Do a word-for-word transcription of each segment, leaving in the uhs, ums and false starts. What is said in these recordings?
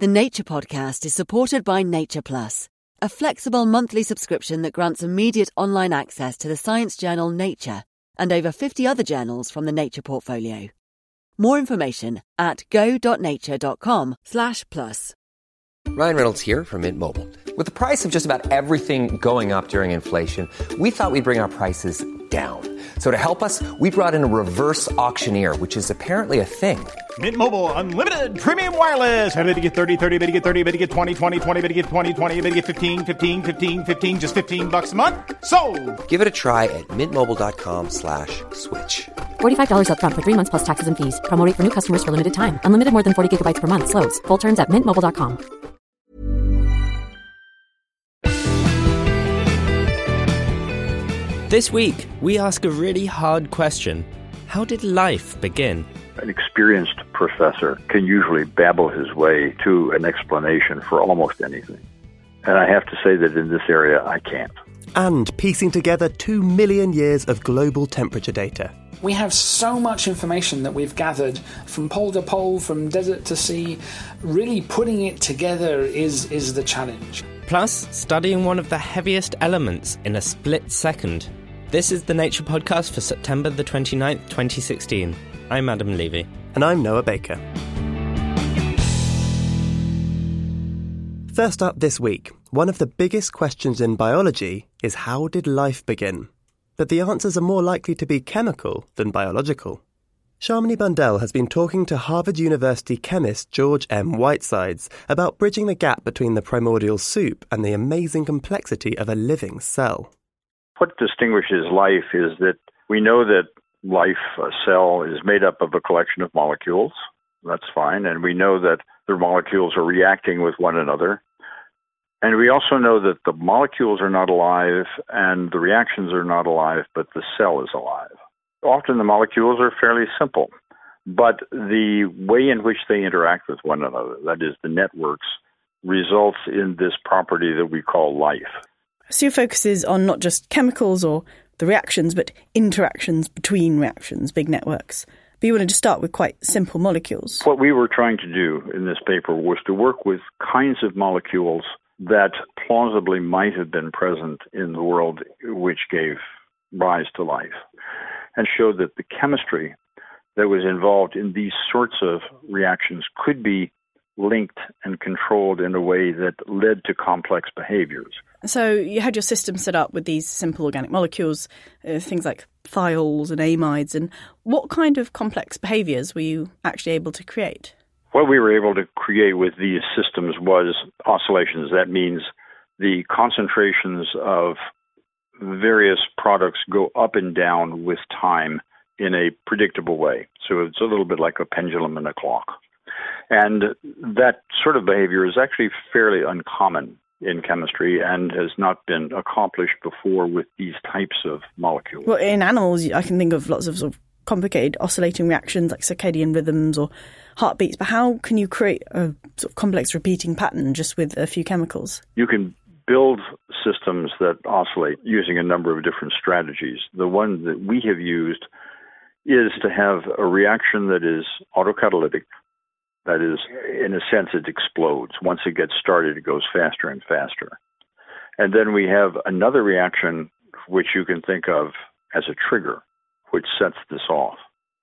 The Nature Podcast is supported by Nature Plus, a flexible monthly subscription that grants immediate online access to the science journal Nature and over fifty other journals from the Nature portfolio. More information at go.nature.com slash plus. Ryan Reynolds here from Mint Mobile. With the price of just about everything going up during inflation, we thought we'd bring our prices down. So to help us, we brought in a reverse auctioneer, which is apparently a thing. Mint Mobile Unlimited Premium Wireless. How to get thirty, thirty, how to get thirty, how to get twenty, twenty, twenty, how to get twenty, twenty, how to get fifteen, fifteen, fifteen, fifteen, just fifteen bucks a month? Sold! Give it a try at mintmobile.com slash switch. forty-five dollars up front for three months plus taxes and fees. Promo rate for new customers for limited time. Unlimited more than forty gigabytes per month. Slows full terms at mint mobile dot com. This week, we ask a really hard question. How did life begin? An experienced professor can usually babble his way to an explanation for almost anything. And I have to say that in this area, I can't. And piecing together two million years of global temperature data. We have so much information that we've gathered from pole to pole, from desert to sea. Really putting it together is, is the challenge. Plus, studying one of the heaviest elements in a split second. This is the Nature Podcast for September the twenty-ninth, twenty sixteen. I'm Adam Levy. And I'm Noah Baker. First up this week, one of the biggest questions in biology is how did life begin? But the answers are more likely to be chemical than biological. Shamini Bundell has been talking to Harvard University chemist George M. Whitesides about bridging the gap between the primordial soup and the amazing complexity of a living cell. What distinguishes life is that we know that life, a cell, is made up of a collection of molecules. That's fine. And we know that the molecules are reacting with one another. And we also know that the molecules are not alive and the reactions are not alive, but the cell is alive. Often the molecules are fairly simple, but the way in which they interact with one another, that is, the networks, results in this property that we call life. So your focus is on not just chemicals or the reactions, but interactions between reactions, big networks. But you wanted to start with quite simple molecules. What we were trying to do in this paper was to work with kinds of molecules that plausibly might have been present in the world which gave rise to life, and showed that the chemistry that was involved in these sorts of reactions could be linked and controlled in a way that led to complex behaviors. So you had your system set up with these simple organic molecules, uh, things like thiols and amides. And what kind of complex behaviors were you actually able to create? What we were able to create with these systems was oscillations. That means the concentrations of various products go up and down with time in a predictable way. So it's a little bit like a pendulum and a clock. And that sort of behavior is actually fairly uncommon in chemistry and has not been accomplished before with these types of molecules. Well, in animals, I can think of lots of, sort of complicated oscillating reactions like circadian rhythms or heartbeats, but how can you create a sort of complex repeating pattern just with a few chemicals? You can build systems that oscillate using a number of different strategies. The one that we have used is to have a reaction that is autocatalytic. That is, in a sense, it explodes. Once it gets started, it goes faster and faster. And then we have another reaction which you can think of as a trigger, which sets this off.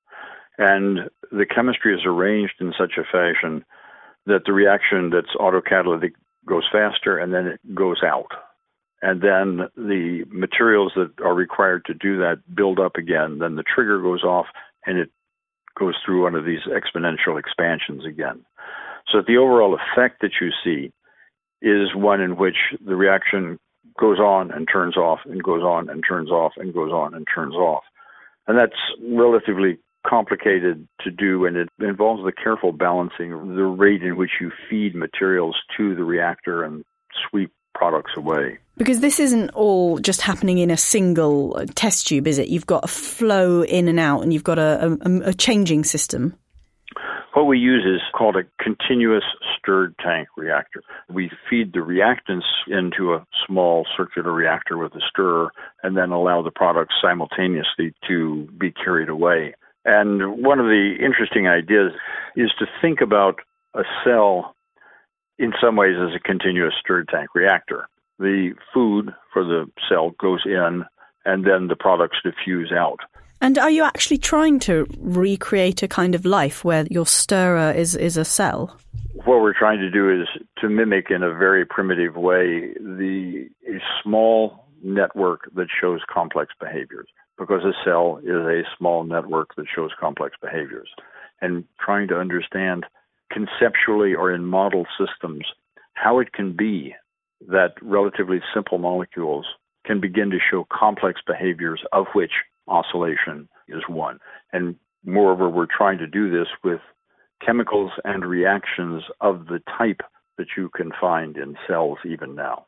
And the chemistry is arranged in such a fashion that the reaction that's autocatalytic goes faster and then it goes out. And then the materials that are required to do that build up again. Then the trigger goes off and it goes through one of these exponential expansions again. So that the overall effect that you see is one in which the reaction goes on and turns off and goes on and turns off and goes on and turns off. And that's relatively complicated to do, and it involves the careful balancing of the rate in which you feed materials to the reactor and sweep products away. Because this isn't all just happening in a single test tube, is it? You've got a flow in and out, and you've got a, a, a changing system. What we use is called a continuous stirred tank reactor. We feed the reactants into a small circular reactor with a stirrer and then allow the products simultaneously to be carried away. And one of the interesting ideas is to think about a cell in some ways as a continuous stirred tank reactor. The food for the cell goes in, and then the products diffuse out. And are you actually trying to recreate a kind of life where your stirrer is, is a cell? What we're trying to do is to mimic in a very primitive way the a small network that shows complex behaviors, because a cell is a small network that shows complex behaviors. And trying to understand conceptually or in model systems how it can be that relatively simple molecules can begin to show complex behaviors, of which oscillation is one. And moreover, we're trying to do this with chemicals and reactions of the type that you can find in cells even now.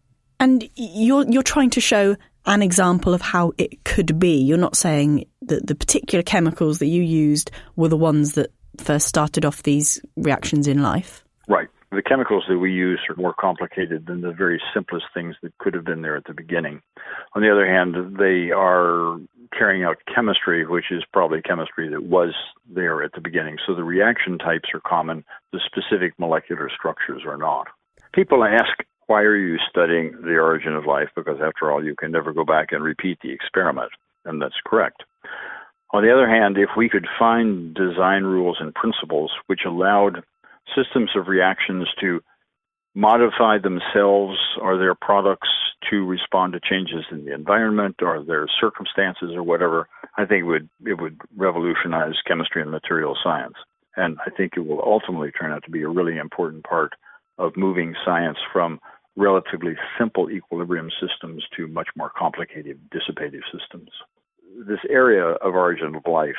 And you're you're trying to show an example of how it could be. You're not saying that the particular chemicals that you used were the ones that first started off these reactions in life? Right. The chemicals that we use are more complicated than the very simplest things that could have been there at the beginning. On the other hand, they are carrying out chemistry, which is probably chemistry that was there at the beginning. So the reaction types are common, the specific molecular structures are not. People ask, why are you studying the origin of life? Because after all, you can never go back and repeat the experiment, and that's correct. On the other hand, if we could find design rules and principles which allowed systems of reactions to modify themselves or their products to respond to changes in the environment or their circumstances or whatever, I think it would it would revolutionize chemistry and material science. And I think it will ultimately turn out to be a really important part of moving science from relatively simple equilibrium systems to much more complicated dissipative systems. This area of origin of life,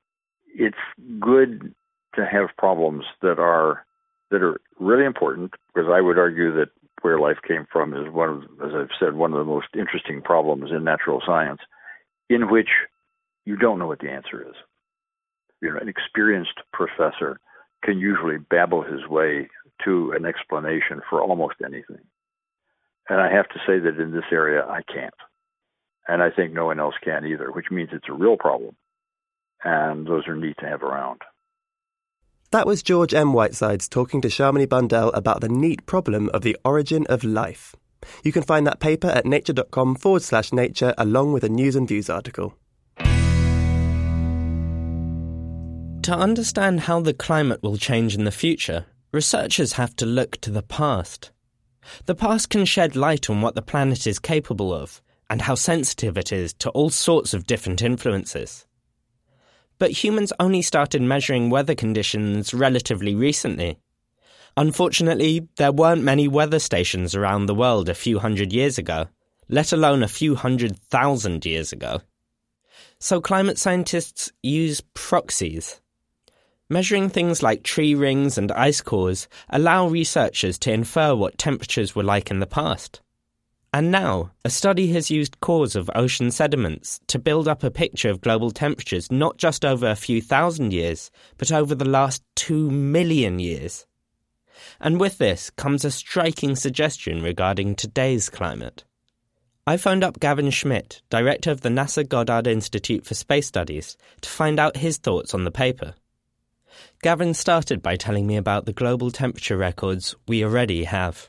it's good to have problems that are that are really important, because I would argue that where life came from is one of, as I've said, one of the most interesting problems in natural science, in which you don't know what the answer is. You know, an experienced professor can usually babble his way to an explanation for almost anything. And I have to say that in this area, I can't. And I think no one else can either, which means it's a real problem. And those are neat to have around. That was George M. Whitesides talking to Shamini Bundell about the neat problem of the origin of life. You can find that paper at nature.com forward slash nature along with a News and Views article. To understand how the climate will change in the future, researchers have to look to the past. The past can shed light on what the planet is capable of and how sensitive it is to all sorts of different influences. But humans only started measuring weather conditions relatively recently. Unfortunately, there weren't many weather stations around the world a few hundred years ago, let alone a few hundred thousand years ago. So climate scientists use proxies. Measuring things like tree rings and ice cores allow researchers to infer what temperatures were like in the past. And now, a study has used cores of ocean sediments to build up a picture of global temperatures not just over a few thousand years, but over the last two million years. And with this comes a striking suggestion regarding today's climate. I phoned up Gavin Schmidt, director of the NASA Goddard Institute for Space Studies, to find out his thoughts on the paper. Gavin started by telling me about the global temperature records we already have.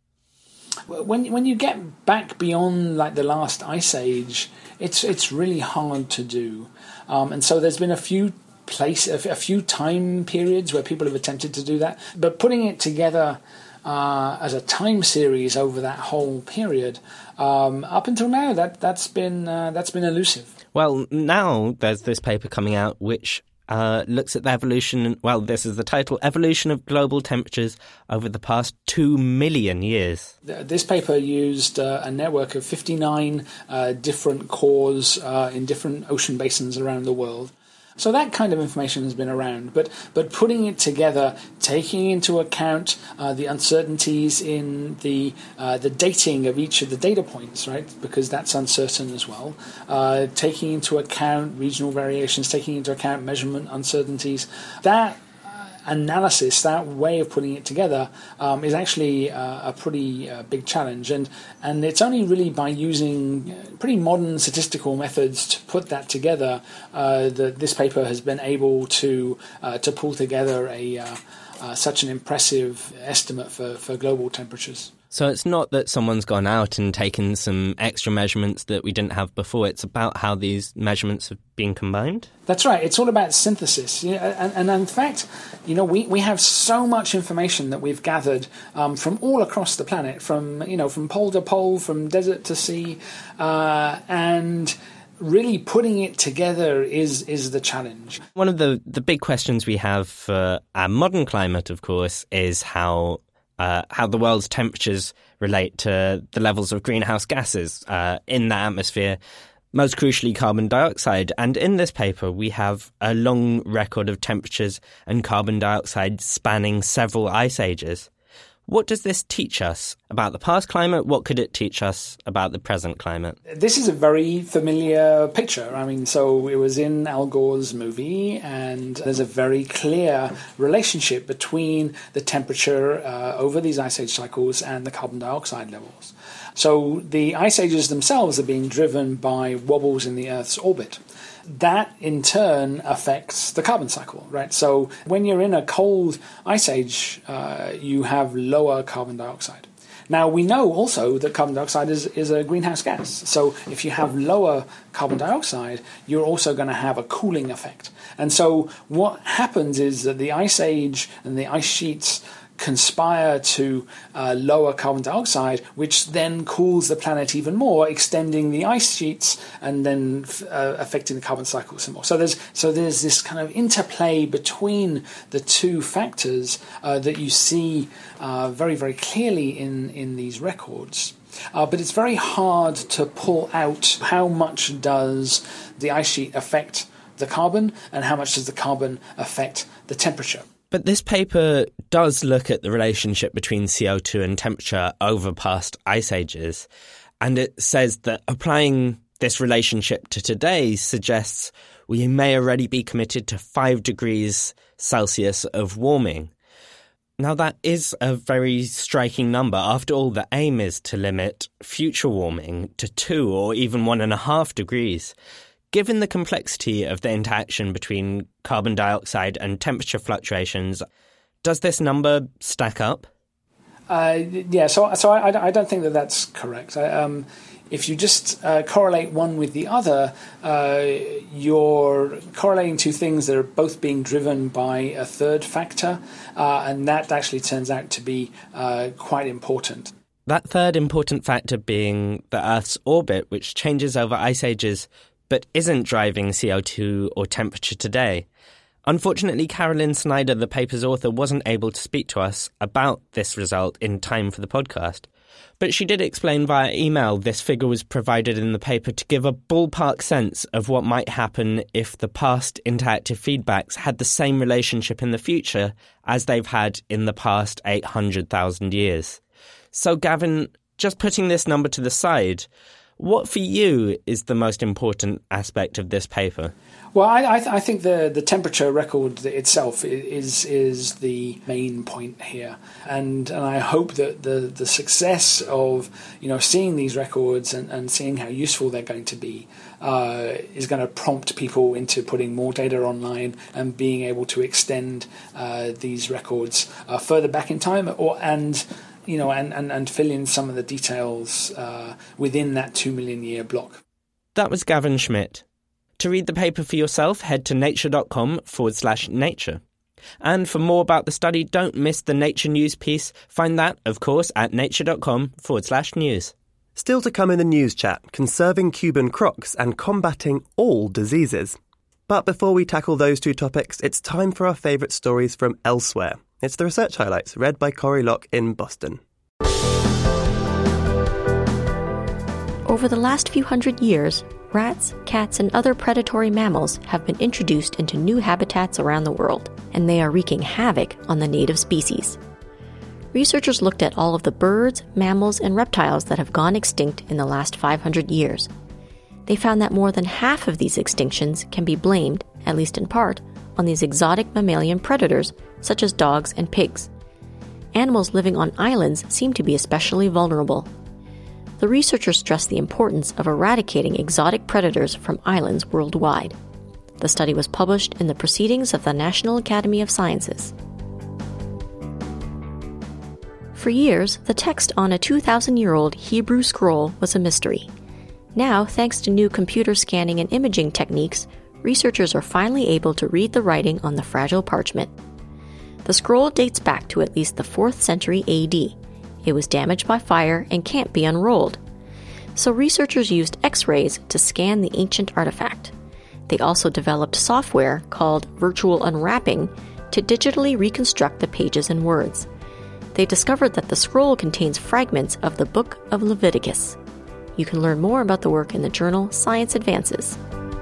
When when you get back beyond like the last ice age, it's it's really hard to do, um, and so there's been a few place a, a few time periods where people have attempted to do that, but putting it together uh, as a time series over that whole period, um, up until now, that that's been uh, that's been elusive. Well, now there's this paper coming out which Uh, looks at the evolution, well, this is the title, Evolution of Global Temperatures Over the Past Two Million Years. This paper used uh, a network of fifty-nine uh, different cores uh, in different ocean basins around the world. So that kind of information has been around, but but putting it together, taking into account uh, the uncertainties in the uh, the dating of each of the data points, right? Because that's uncertain as well. Uh, taking into account regional variations, taking into account measurement uncertainties. That analysis, that way of putting it together, um, is actually uh, a pretty uh, big challenge, and and it's only really by using pretty modern statistical methods to put that together uh, that this paper has been able to uh, to pull together a uh, uh, such an impressive estimate for, for global temperatures. So it's not that someone's gone out and taken some extra measurements that we didn't have before. It's about how these measurements have been combined? That's right. It's all about synthesis. You know, and, and in fact, you know, we, we have so much information that we've gathered um, from all across the planet, from, you know, from pole to pole, from desert to sea, uh, and really putting it together is is the challenge. One of the, the big questions we have for our modern climate, of course, is how uh, how the world's temperatures relate to the levels of greenhouse gases uh, in the atmosphere, most crucially carbon dioxide. And in this paper, we have a long record of temperatures and carbon dioxide spanning several ice ages. What does this teach us about the past climate? What could it teach us about the present climate? This is a very familiar picture. I mean, so it was in Al Gore's movie, and there's a very clear relationship between the temperature uh, over these ice age cycles and the carbon dioxide levels. So the ice ages themselves are being driven by wobbles in the Earth's orbit. That, in turn, affects the carbon cycle, right? So when you're in a cold ice age, uh, you have lower carbon dioxide. Now, we know also that carbon dioxide is, is a greenhouse gas. So if you have lower carbon dioxide, you're also going to have a cooling effect. And so what happens is that the ice age and the ice sheets conspire to uh, lower carbon dioxide, which then cools the planet even more, extending the ice sheets and then uh, affecting the carbon cycle some more. So there's so there's this kind of interplay between the two factors uh, that you see uh, very, very clearly in, in these records. Uh, but it's very hard to pull out how much does the ice sheet affect the carbon and how much does the carbon affect the temperature. But this paper does look at the relationship between C O two and temperature over past ice ages, and it says that applying this relationship to today suggests we may already be committed to five degrees Celsius of warming. Now, that is a very striking number. After all, the aim is to limit future warming to two or even one and a half degrees. Given the complexity of the interaction between carbon dioxide and temperature fluctuations, does this number stack up? Uh, yeah, so so I, I don't think that that's correct. I, um, if you just uh, correlate one with the other, uh, you're correlating two things that are both being driven by a third factor, uh, and that actually turns out to be uh, quite important. That third important factor being the Earth's orbit, which changes over ice ages but isn't driving C O two or temperature today. Unfortunately, Carolyn Snyder, the paper's author, wasn't able to speak to us about this result in time for the podcast. But she did explain via email this figure was provided in the paper to give a ballpark sense of what might happen if the past interactive feedbacks had the same relationship in the future as they've had in the past eight hundred thousand years. So, Gavin, just putting this number to the side, what for you is the most important aspect of this paper? Well, I, I, th- I think the, the temperature record itself is is the main point here, and and I hope that the, the success of you know seeing these records and, and seeing how useful they're going to be uh, is going to prompt people into putting more data online and being able to extend uh, these records uh, further back in time, or and. You know, and, and, and fill in some of the details uh, within that two million year block. That was Gavin Schmidt. To read the paper for yourself, head to nature.com forward slash nature. And for more about the study, don't miss the Nature News piece. Find that, of course, at nature.com forward slash news. Still to come in the news chat, conserving Cuban crocs and combating all diseases. But before we tackle those two topics, it's time for our favourite stories from elsewhere. It's the Research Highlights, read by Corey Locke in Boston. Over the last few hundred years, rats, cats, and other predatory mammals have been introduced into new habitats around the world, and they are wreaking havoc on the native species. Researchers looked at all of the birds, mammals, and reptiles that have gone extinct in the last five hundred years. They found that more than half of these extinctions can be blamed, at least in part, on these exotic mammalian predators, such as dogs and pigs. Animals living on islands seem to be especially vulnerable. The researchers stressed the importance of eradicating exotic predators from islands worldwide. The study was published in the Proceedings of the National Academy of Sciences. For years, the text on a two thousand year old Hebrew scroll was a mystery. Now, thanks to new computer scanning and imaging techniques, researchers are finally able to read the writing on the fragile parchment. The scroll dates back to at least the fourth century A D. It was damaged by fire and can't be unrolled. So researchers used X-rays to scan the ancient artifact. They also developed software called virtual unwrapping to digitally reconstruct the pages and words. They discovered that the scroll contains fragments of the Book of Leviticus. You can learn more about the work in the journal Science Advances.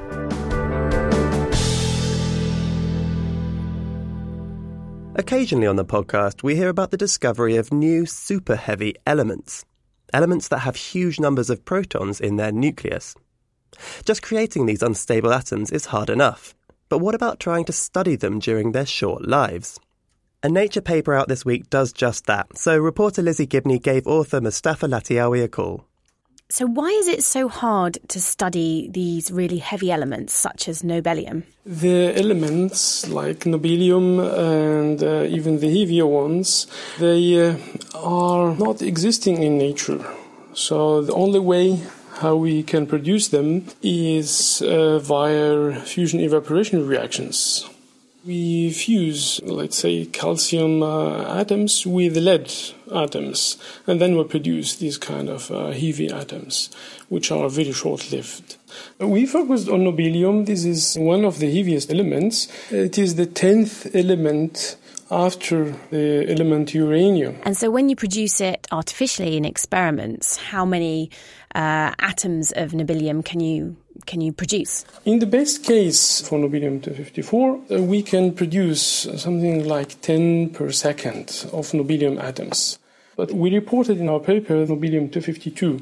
Occasionally on the podcast, we hear about the discovery of new super-heavy elements. Elements that have huge numbers of protons in their nucleus. Just creating these unstable atoms is hard enough. But what about trying to study them during their short lives? A Nature paper out this week does just that, so reporter Lizzie Gibney gave author Mustafa Latiawi a call. So why is it so hard to study these really heavy elements, such as nobelium? The elements, like nobelium and uh, even the heavier ones, they uh, are not existing in nature. So the only way how we can produce them is uh, via fusion evaporation reactions. We fuse, let's say, calcium uh, atoms with lead atoms, and then we produce these kind of uh, heavy atoms, which are very short-lived. We focused on nobelium. This is one of the heaviest elements. It is the tenth element after the element uranium. And so when you produce it artificially in experiments, how many uh, atoms of nobelium can you can you produce? In the best case for nobelium two fifty-four, uh, we can produce something like ten per second of nobelium atoms. But we reported in our paper nobelium two fifty-two.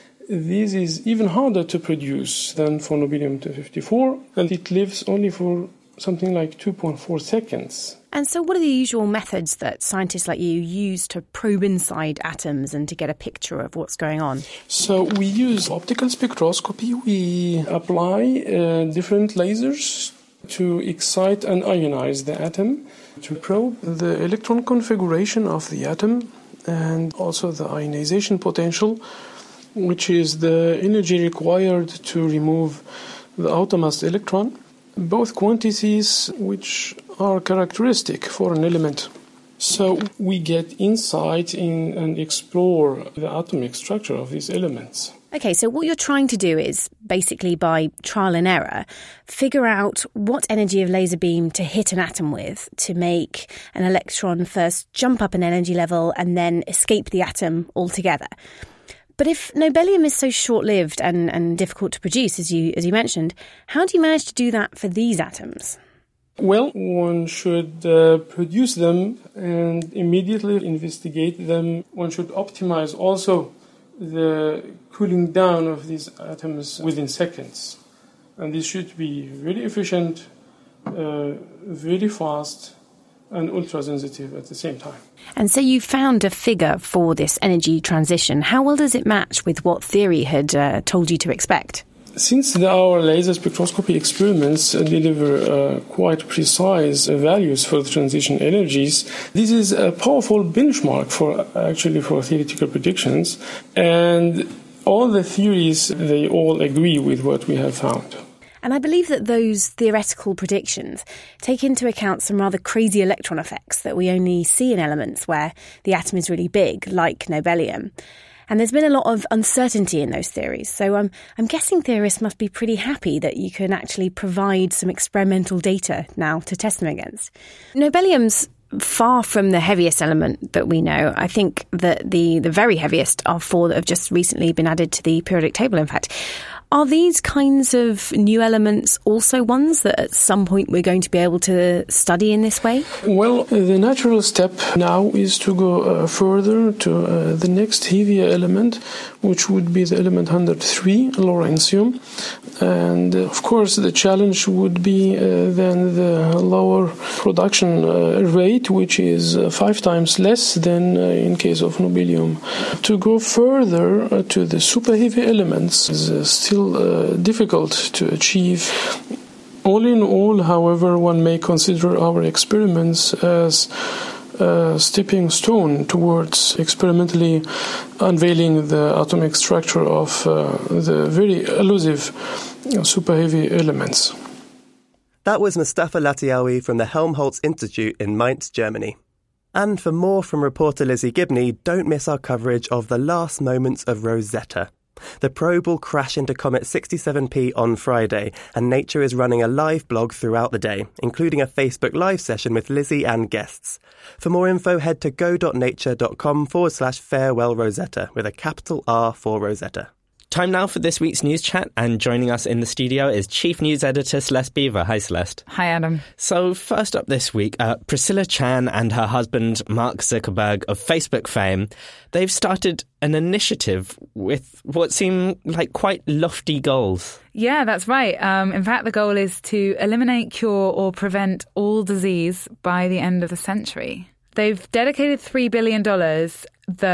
This is even harder to produce than for nobelium two fifty-four, and it lives only for something like two point four seconds. And so what are the usual methods that scientists like you use to probe inside atoms and to get a picture of what's going on? So we use optical spectroscopy. We apply uh, different lasers to excite and ionize the atom, to probe the electron configuration of the atom and also the ionization potential, which is the energy required to remove the outermost electron. Both quantities which are characteristic for an element. So we get insight in and explore the atomic structure of these elements. Okay, so what you're trying to do is basically by trial and error, figure out what energy of laser beam to hit an atom with to make an electron first jump up an energy level and then escape the atom altogether. But if nobelium is so short-lived and, and difficult to produce, as you as you mentioned, how do you manage to do that for these atoms? Well, one should uh, produce them and immediately investigate them. One should optimize also the cooling down of these atoms within seconds. And this should be really efficient, uh, very fast, and ultra-sensitive at the same time. And so you found a figure for this energy transition. How well does it match with what theory had uh, told you to expect? Since the, our laser spectroscopy experiments uh, deliver uh, quite precise uh, values for the transition energies, this is a powerful benchmark for actually for theoretical predictions. And all the theories, they all agree with what we have found. And I believe that those theoretical predictions take into account some rather crazy electron effects that we only see in elements where the atom is really big, like nobelium. And there's been a lot of uncertainty in those theories. So um, I'm guessing theorists must be pretty happy that you can actually provide some experimental data now to test them against. Nobelium's far from the heaviest element that we know. I think that the, the very heaviest are four that have just recently been added to the periodic table, in fact. Are these kinds of new elements also ones that at some point we're going to be able to study in this way? Well, the natural step now is to go uh, further to uh, the next heavier element, which would be the element one hundred three, lawrencium. And, uh, of course, the challenge would be uh, then the lower production uh, rate, which is uh, five times less than uh, in case of nobelium. To go further uh, to the super heavy elements is uh, still Uh, difficult to achieve. All in all, however, one may consider our experiments as a stepping stone towards experimentally unveiling the atomic structure of uh, the very elusive super heavy elements. That was Mustafa Latiawi from the Helmholtz Institute in Mainz, Germany. And for more from reporter Lizzie Gibney, don't miss our coverage of the last moments of Rosetta. The probe will crash into Comet sixty-seven P on Friday, and Nature is running a live blog throughout the day, including a Facebook Live session with Lizzie and guests. For more info, head to go.nature.com forward slash farewell Rosetta, with a capital R for Rosetta. Time now for this week's news chat, and joining us in the studio is Chief News Editor Celeste Beaver. Hi, Celeste. Hi, Adam. So first up this week, uh, Priscilla Chan and her husband Mark Zuckerberg of Facebook fame, they've started an initiative with what seem like quite lofty goals. Yeah, that's right. Um, in fact, the goal is to eliminate, cure or prevent all disease by the end of the century. They've dedicated three billion dollars,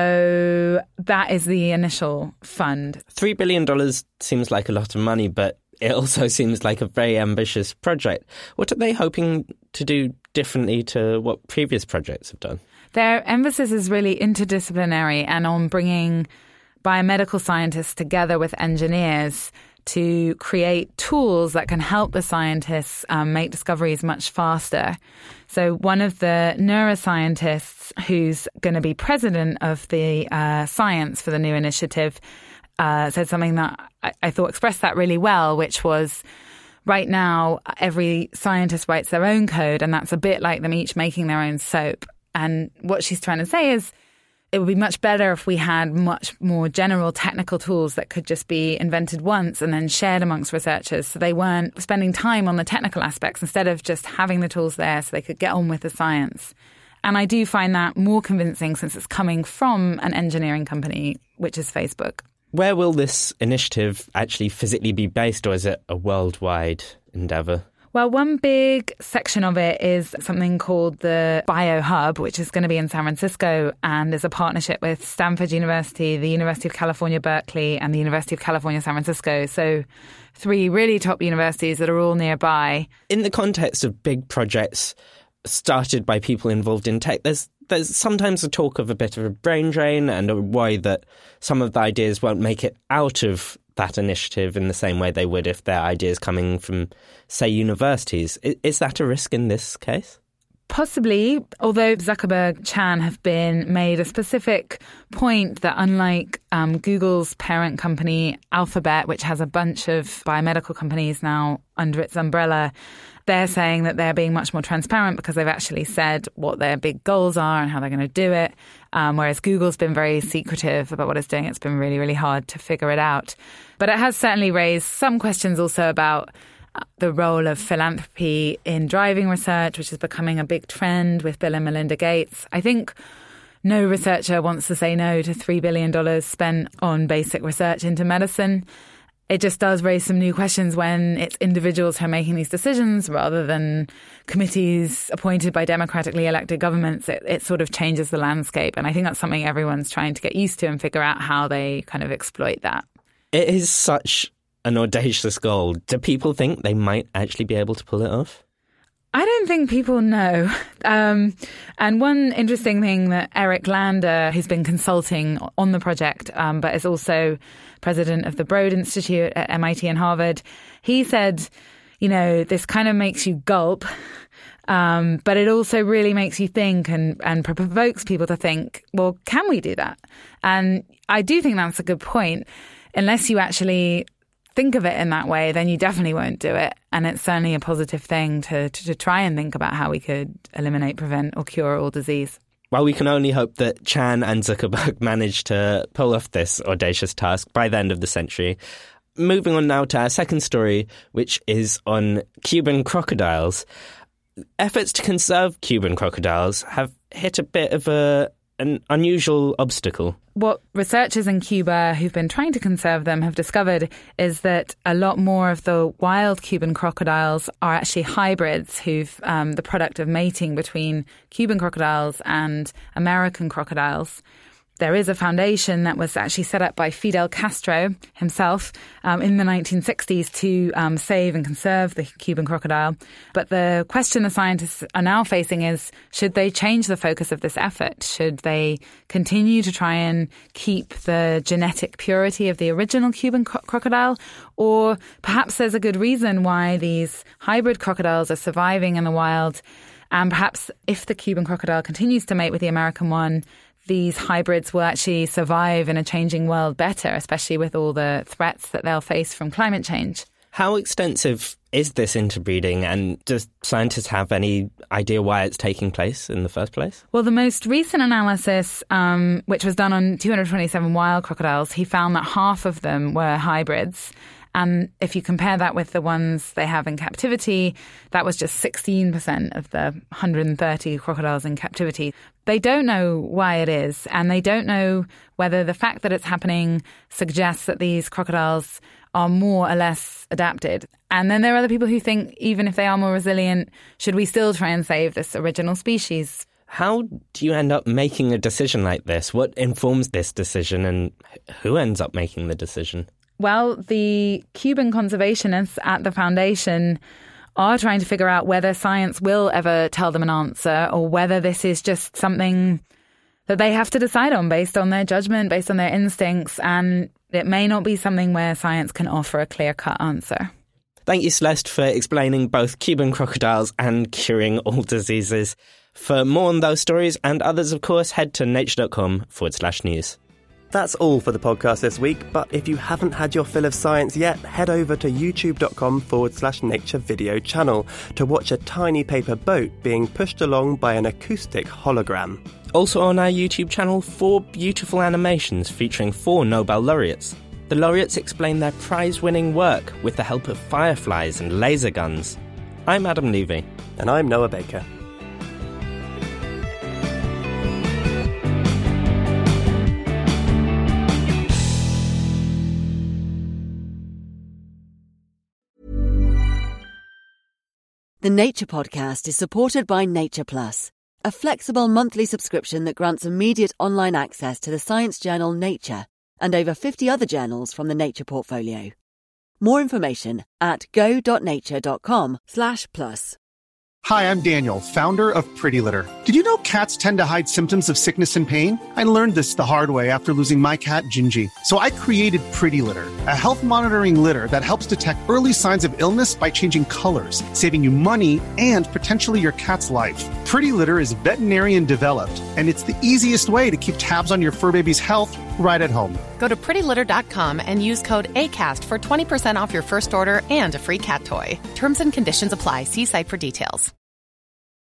though that is the initial fund. three billion dollars seems like a lot of money, but it also seems like a very ambitious project. What are they hoping to do differently to what previous projects have done? Their emphasis is really interdisciplinary and on bringing biomedical scientists together with engineers to create tools that can help the scientists um, make discoveries much faster. So one of the neuroscientists who's going to be president of the uh, science for the new initiative uh, said something that I, I thought expressed that really well, which was, right now, every scientist writes their own code, and that's a bit like them each making their own soap. And what she's trying to say is, it would be much better if we had much more general technical tools that could just be invented once and then shared amongst researchers, so they weren't spending time on the technical aspects instead of just having the tools there so they could get on with the science. And I do find that more convincing since it's coming from an engineering company, which is Facebook. Where will this initiative actually physically be based, or is it a worldwide endeavour? Well, one big section of it is something called the BioHub, which is going to be in San Francisco and is a partnership with Stanford University, the University of California, Berkeley, and the University of California, San Francisco. So three really top universities that are all nearby. In the context of big projects started by people involved in tech, there's there's sometimes a talk of a bit of a brain drain and a worry that some of the ideas won't make it out of that initiative in the same way they would if their ideas coming from, say, universities. Is that a risk in this case? Possibly, although Zuckerberg Chan have been made a specific point that unlike um, Google's parent company Alphabet, which has a bunch of biomedical companies now under its umbrella, they're saying that they're being much more transparent because they've actually said what their big goals are and how they're going to do it. Um, whereas Google's been very secretive about what it's doing. It's been really, really hard to figure it out. But it has certainly raised some questions also about the role of philanthropy in driving research, which is becoming a big trend with Bill and Melinda Gates. I think no researcher wants to say no to three billion dollars spent on basic research into medicine. It just does raise some new questions when it's individuals who are making these decisions rather than committees appointed by democratically elected governments. It, it sort of changes the landscape. And I think that's something everyone's trying to get used to and figure out how they kind of exploit that. It is such an audacious goal. Do people think they might actually be able to pull it off? I don't think people know. Um, and one interesting thing that Eric Lander, who's been consulting on the project, um, but is also president of the Broad Institute at M I T and Harvard, he said, you know, this kind of makes you gulp, um, but it also really makes you think and, and provokes people to think, well, can we do that? And I do think that's a good point. Unless you actually think of it in that way, then you definitely won't do it. And it's certainly a positive thing to, to, to try and think about how we could eliminate, prevent or cure all disease. Well, we can only hope that Chan and Zuckerberg manage to pull off this audacious task by the end of the century. Moving on now to our second story, which is on Cuban crocodiles. Efforts to conserve Cuban crocodiles have hit a bit of a an unusual obstacle. What researchers in Cuba who've been trying to conserve them have discovered is that a lot more of the wild Cuban crocodiles are actually hybrids who've um, the product of mating between Cuban crocodiles and American crocodiles. there is a foundation that was actually set up by Fidel Castro himself um, in the nineteen sixties to um, save and conserve the Cuban crocodile. But the question the scientists are now facing is, should they change the focus of this effort? Should they continue to try and keep the genetic purity of the original Cuban cro- crocodile? Or perhaps there's a good reason why these hybrid crocodiles are surviving in the wild. And perhaps if the Cuban crocodile continues to mate with the American one, these hybrids will actually survive in a changing world better, especially with all the threats that they'll face from climate change. How extensive is this interbreeding, and does scientists have any idea why it's taking place in the first place? Well, the most recent analysis, um, which was done on two hundred twenty-seven wild crocodiles, he found that half of them were hybrids. And if you compare that with the ones they have in captivity, that was just sixteen percent of the one hundred thirty crocodiles in captivity. They don't know why it is, and they don't know whether the fact that it's happening suggests that these crocodiles are more or less adapted. And then there are other people who think even if they are more resilient, should we still try and save this original species? How do you end up making a decision like this? What informs this decision, and who ends up making the decision? Well, the Cuban conservationists at the foundation are trying to figure out whether science will ever tell them an answer, or whether this is just something that they have to decide on based on their judgment, based on their instincts, and it may not be something where science can offer a clear-cut answer. Thank you, Celeste, for explaining both Cuban crocodiles and curing all diseases. For more on those stories and others, of course, head to nature.com forward slash news. That's all for the podcast this week, but if you haven't had your fill of science yet, head over to youtube.com forward slash nature video channel to watch a tiny paper boat being pushed along by an acoustic hologram. Also on our YouTube channel, four beautiful animations featuring four Nobel laureates. The laureates explain their prize-winning work with the help of fireflies and laser guns. I'm Adam Levy. And I'm Noah Baker. The Nature Podcast is supported by Nature Plus, a flexible monthly subscription that grants immediate online access to the science journal Nature and over fifty other journals from the Nature portfolio. More information at go.nature.com slash plus. Hi, I'm Daniel, founder of Pretty Litter. Did you know cats tend to hide symptoms of sickness and pain? I learned this the hard way after losing my cat, Gingy. So I created Pretty Litter, a health monitoring litter that helps detect early signs of illness by changing colors, saving you money and potentially your cat's life. Pretty Litter is veterinarian developed, and it's the easiest way to keep tabs on your fur baby's health right at home. Go to pretty litter dot com and use code ACAST for twenty percent off your first order and a free cat toy. Terms and conditions apply. See site for details.